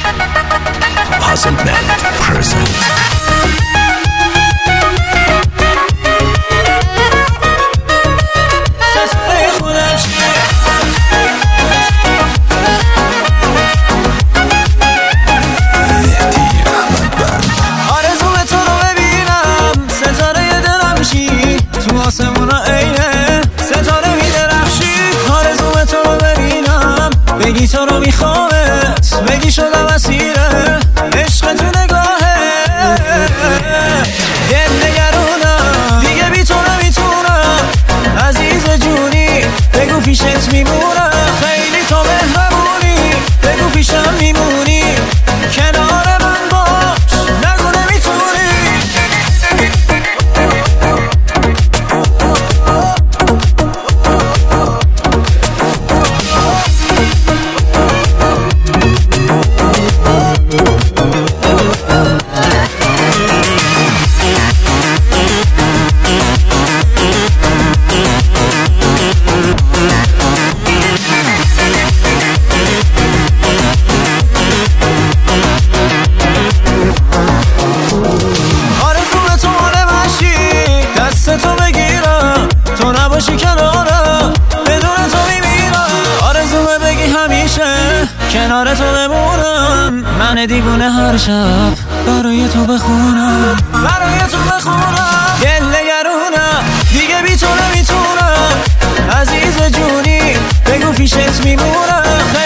Puzzle Band present. آسمونا عینه ستاره میدرخشی آرزوم تو رو ببینم بگی تو رو میخوامت بگی شدم اسیره عشق تو نگاهه دل نگرونم دیگه بی تو نمیتونم عزیز جونی بگو پیشت میمونم خیلی تو مهربونی بگو پیشم میمونی کنار من باش نگو نمیتونی باشی کنارم بدون تو میمیرم آرزومه بگی همیشه کنار تو بمونم من دیوونه هر شب برای تو بخونم دل نگرونم دیگه بی تو نمیتونم عزیز جونی بگو پیشت میمونم